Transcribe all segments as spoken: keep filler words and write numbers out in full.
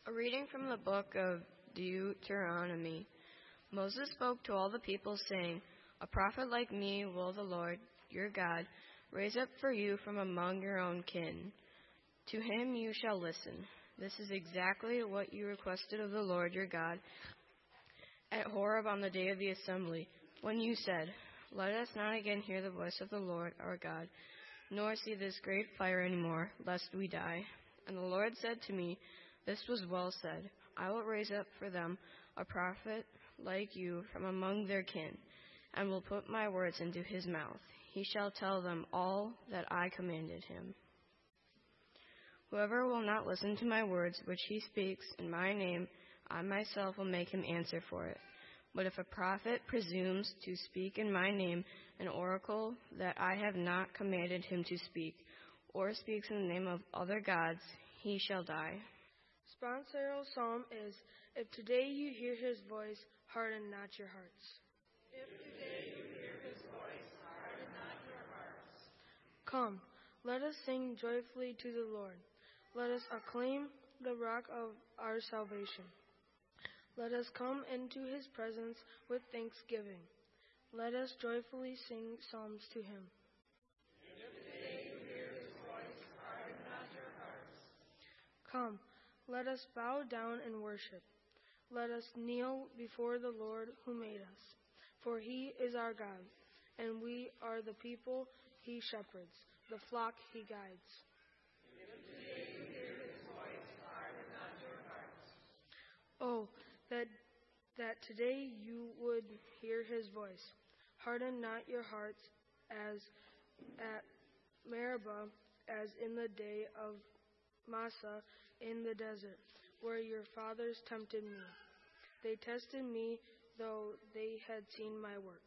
A reading from the book of Deuteronomy. Moses spoke to all the people, saying, A prophet like me will the Lord, your God, raise up for you from among your own kin. To him you shall listen. This is exactly what you requested of the Lord your God at Horeb on the day of the assembly, when you said, Let us not again hear the voice of the Lord our God, nor see this great fire any more, lest we die. And the Lord said to me, This was well said. I will raise up for them a prophet like you from among their kin, and will put my words into his mouth. He shall tell them all that I commanded him. Whoever will not listen to my words which he speaks in my name, I myself will make him answer for it. But if a prophet presumes to speak in my name an oracle that I have not commanded him to speak, or speaks in the name of other gods, he shall die. Sponsorial psalm is, If today you hear his voice, harden not your hearts. If today you hear his voice, harden not your hearts. Come, let us sing joyfully to the Lord. Let us acclaim the rock of our salvation. Let us come into his presence with thanksgiving. Let us joyfully sing psalms to him. If today you hear his voice, harden not your hearts. Come, let us bow down and worship. Let us kneel before the Lord who made us. For he is our God, and we are the people he shepherds, the flock he guides. If today you hear his voice, harden not your hearts. Oh, that that today you would hear his voice. Harden not your hearts as at Meribah, as in the day of Massah in the desert, where your fathers tempted me. They tested me, though they had seen my works.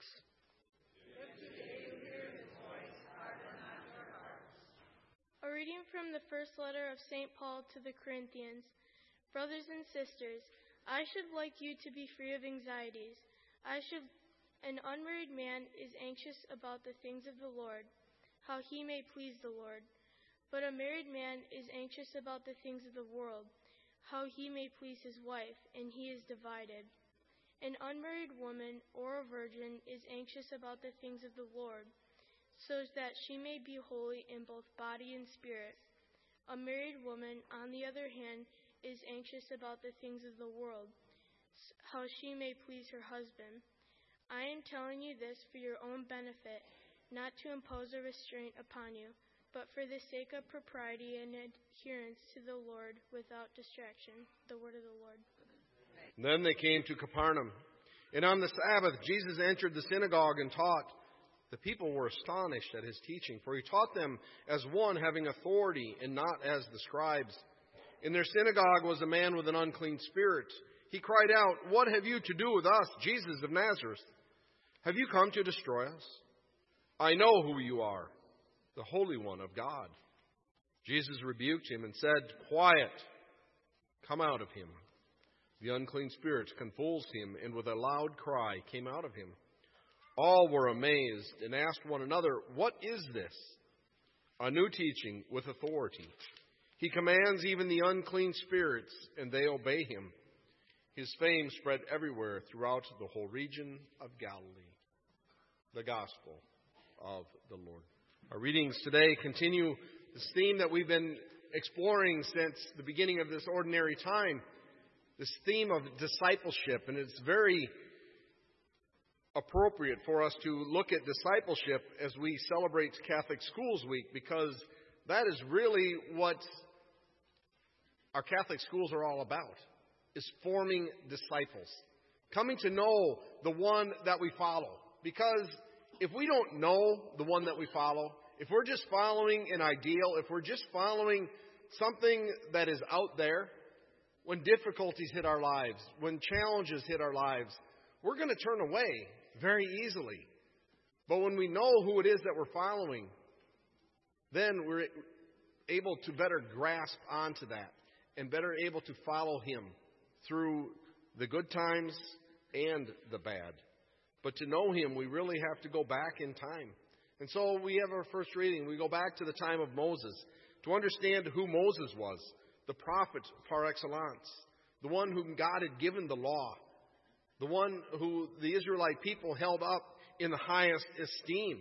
If today you hear his voice, harden not your hearts. A reading from the first letter of Saint Paul to the Corinthians. Brothers and sisters, I should like you to be free of anxieties. I should, an unmarried man is anxious about the things of the Lord, how he may please the Lord. But a married man is anxious about the things of the world, how he may please his wife, and he is divided. An unmarried woman or a virgin is anxious about the things of the Lord, so that she may be holy in both body and spirit. A married woman, on the other hand, is anxious about the things of the world, how she may please her husband. I am telling you this for your own benefit, not to impose a restraint upon you, but for the sake of propriety and adherence to the Lord without distraction. The word of the Lord. Then they came to Capernaum, and on the Sabbath Jesus entered the synagogue and taught. The people were astonished at his teaching, for he taught them as one having authority and not as the scribes. In their synagogue was a man with an unclean spirit. He cried out, What have you to do with us, Jesus of Nazareth? Have you come to destroy us? I know who you are, the Holy One of God. Jesus rebuked him and said, Quiet, come out of him. The unclean spirit convulsed him, and with a loud cry came out of him. All were amazed and asked one another, What is this? A new teaching with authority. He commands even the unclean spirits, and they obey him. His fame spread everywhere throughout the whole region of Galilee. The Gospel of the Lord. Our readings today continue this theme that we've been exploring since the beginning of this ordinary time, this theme of discipleship. And it's very appropriate for us to look at discipleship as we celebrate Catholic Schools Week, because that is really what our Catholic schools are all about, is forming disciples, coming to know the one that we follow. Because if we don't know the one that we follow, if we're just following an ideal, if we're just following something that is out there, when difficulties hit our lives, when challenges hit our lives, we're going to turn away very easily. But when we know who it is that we're following, then we're able to better grasp onto that and better able to follow him through the good times and the bad. But to know him, we really have to go back in time. And so we have our first reading. We go back to the time of Moses to understand who Moses was, the prophet par excellence, the one whom God had given the law, the one who the Israelite people held up in the highest esteem.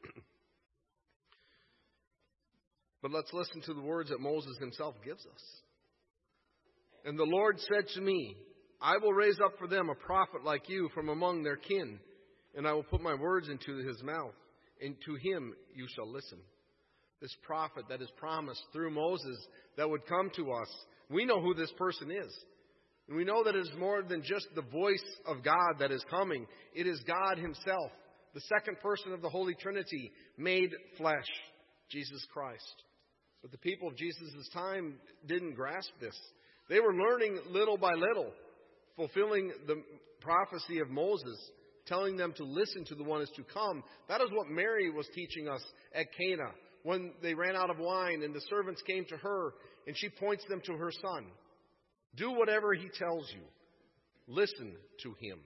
But let's listen to the words that Moses himself gives us. And the Lord said to me, I will raise up for them a prophet like you from among their kin, and I will put my words into his mouth, and to him you shall listen. This prophet that is promised through Moses that would come to us, we know who this person is. And we know that it is more than just the voice of God that is coming. It is God himself, the second person of the Holy Trinity, made flesh, Jesus Christ. But the people of Jesus' time didn't grasp this. They were learning little by little, fulfilling the prophecy of Moses, telling them to listen to the one who is to come. That is what Mary was teaching us at Cana, when they ran out of wine and the servants came to her, and she points them to her son. Do whatever he tells you. Listen to him.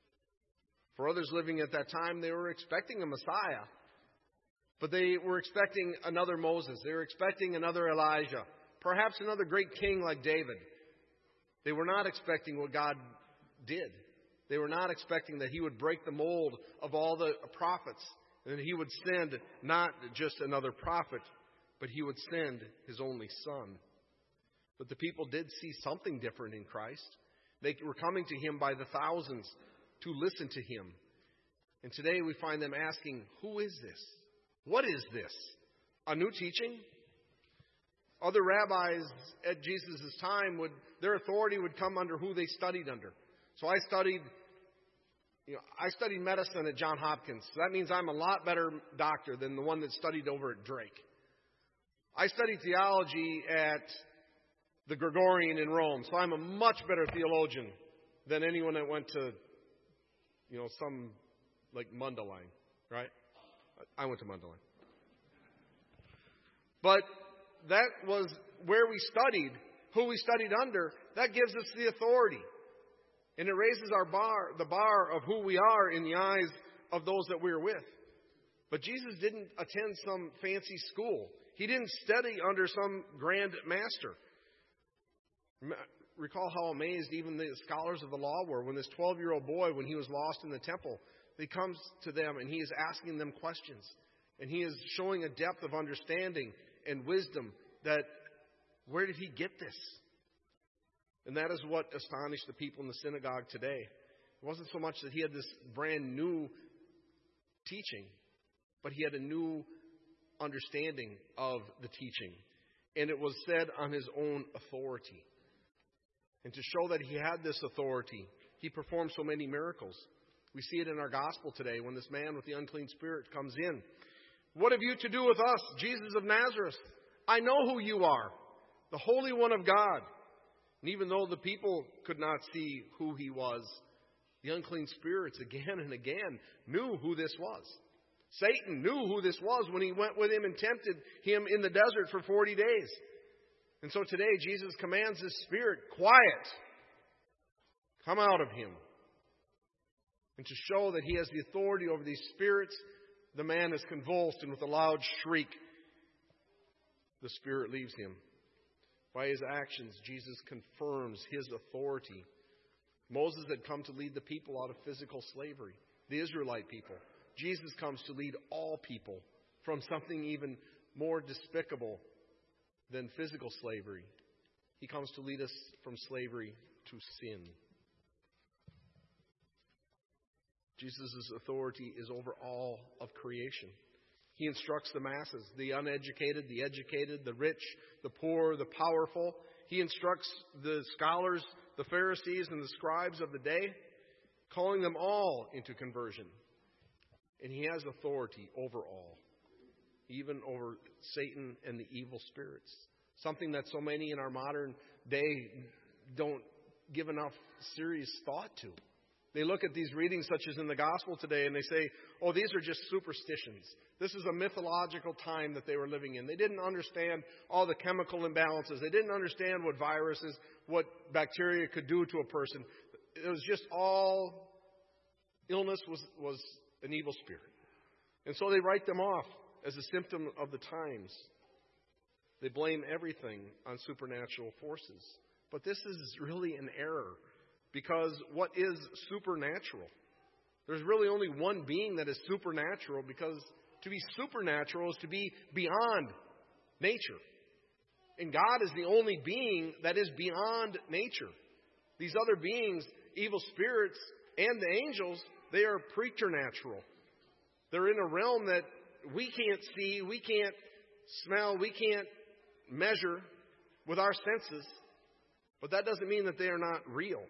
For others living at that time, they were expecting a Messiah. But they were expecting another Moses. They were expecting another Elijah. Perhaps another great king like David. They were not expecting what God did. They were not expecting that he would break the mold of all the prophets. And that he would send not just another prophet, but he would send his only son. But the people did see something different in Christ. They were coming to him by the thousands to listen to him. And today we find them asking, who is this? What is this? A new teaching? Other rabbis at Jesus' time, would their authority would come under who they studied under. So I studied, you know, I studied medicine at Johns Hopkins. So that means I'm a lot better doctor than the one that studied over at Drake. I studied theology at the Gregorian in Rome. So I'm a much better theologian than anyone that went to, you know, some like Mundelein, right? I went to Mundelein. But that was where we studied, who we studied under. That gives us the authority. And it raises our bar, the bar of who we are in the eyes of those that we're with. But Jesus didn't attend some fancy school. He didn't study under some grand master. Recall how amazed even the scholars of the law were when this twelve-year-old boy, when he was lost in the temple, he comes to them and he is asking them questions. And he is showing a depth of understanding and wisdom that, where did he get this? And that is what astonished the people in the synagogue today. It wasn't so much that he had this brand new teaching, but he had a new understanding of the teaching. And it was said on his own authority. And to show that he had this authority, he performed so many miracles. We see it in our gospel today when this man with the unclean spirit comes in. What have you to do with us, Jesus of Nazareth? I know who you are, the Holy One of God. And even though the people could not see who he was, the unclean spirits again and again knew who this was. Satan knew who this was when he went with him and tempted him in the desert for forty days. And so today Jesus commands this spirit, quiet, come out of him. And to show that he has the authority over these spirits, the man is convulsed, and with a loud shriek, the spirit leaves him. By his actions, Jesus confirms his authority. Moses had come to lead the people out of physical slavery, the Israelite people. Jesus comes to lead all people from something even more despicable than physical slavery. He comes to lead us from slavery to sin. Jesus' authority is over all of creation. He instructs the masses, the uneducated, the educated, the rich, the poor, the powerful. He instructs the scholars, the Pharisees, and the scribes of the day, calling them all into conversion. And he has authority over all, even over Satan and the evil spirits. Something that so many in our modern day don't give enough serious thought to. They look at these readings such as in the gospel today and they say, oh, these are just superstitions. This is a mythological time that they were living in. They didn't understand all the chemical imbalances. They didn't understand what viruses, what bacteria could do to a person. It was just all illness was, was an evil spirit. And so they write them off as a symptom of the times. They blame everything on supernatural forces. But this is really an error, because what is supernatural? There's really only one being that is supernatural, because to be supernatural is to be beyond nature. And God is the only being that is beyond nature. These other beings, evil spirits and the angels, they are preternatural. They're in a realm that we can't see, we can't smell, we can't measure with our senses. But that doesn't mean that they are not real.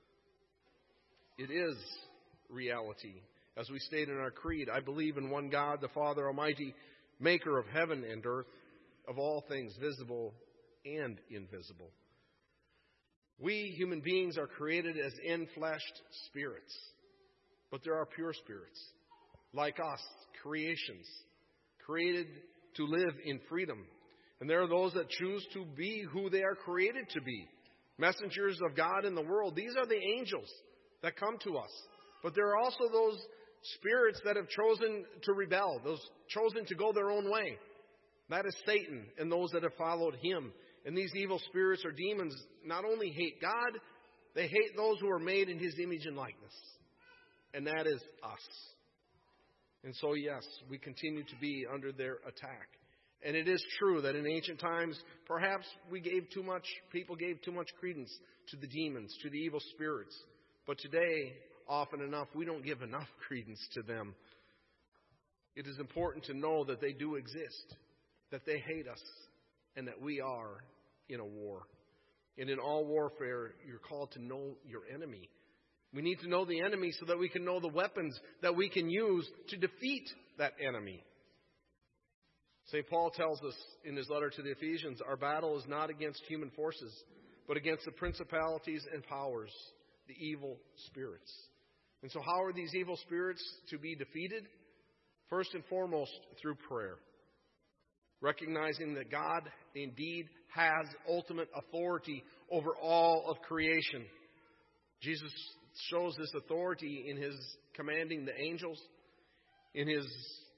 It is reality. As we state in our creed, I believe in one God, the Father Almighty, maker of heaven and earth, of all things visible and invisible. We human beings are created as enfleshed spirits, but there are pure spirits, like us, creations, created to live in freedom. And there are those that choose to be who they are created to be, messengers of God in the world. These are the angels that come to us. But there are also those spirits that have chosen to rebel, those chosen to go their own way. That is Satan and those that have followed him. And these evil spirits or demons not only hate God, they hate those who are made in his image and likeness. And that is us. And so, yes, we continue to be under their attack. And it is true that in ancient times, perhaps we gave too much, people gave too much credence to the demons, to the evil spirits. But today, often enough, we don't give enough credence to them. It is important to know that they do exist, that they hate us, and that we are in a war. And in all warfare, you're called to know your enemy. We need to know the enemy so that we can know the weapons that we can use to defeat that enemy. Saint Paul tells us in his letter to the Ephesians, our battle is not against human forces, but against the principalities and powers, the evil spirits. And so how are these evil spirits to be defeated? First and foremost, through prayer. Recognizing that God indeed has ultimate authority over all of creation. Jesus shows this authority in his commanding the angels, in his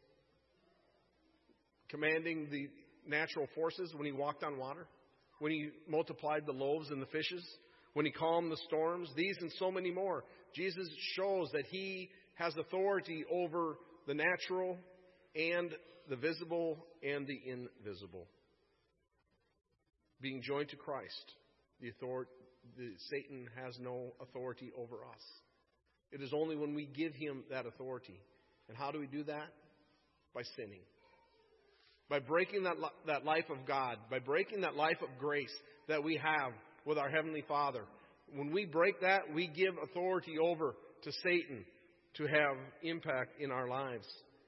commanding the natural forces when he walked on water, when he multiplied the loaves and the fishes, when he calmed the storms, these and so many more. Jesus shows that he has authority over the natural and the visible and the invisible. Being joined to Christ, the authority, the, Satan has no authority over us. It is only when we give him that authority. And how do we do that? By sinning. By breaking that, that life of God, by breaking that life of grace that we have with our Heavenly Father. When we break that, we give authority over to Satan to have impact in our lives.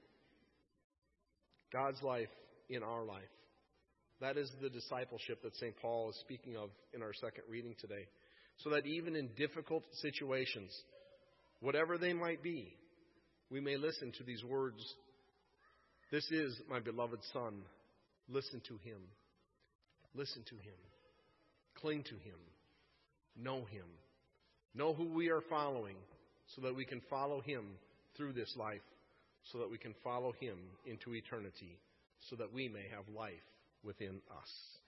God's life in our life. That is the discipleship that Saint Paul is speaking of in our second reading today. So that even in difficult situations, whatever they might be, we may listen to these words. This is my beloved Son. Listen to him. Listen to him. Cling to him. Know him. Know who we are following so that we can follow him through this life, so that we can follow him into eternity, so that we may have life within us.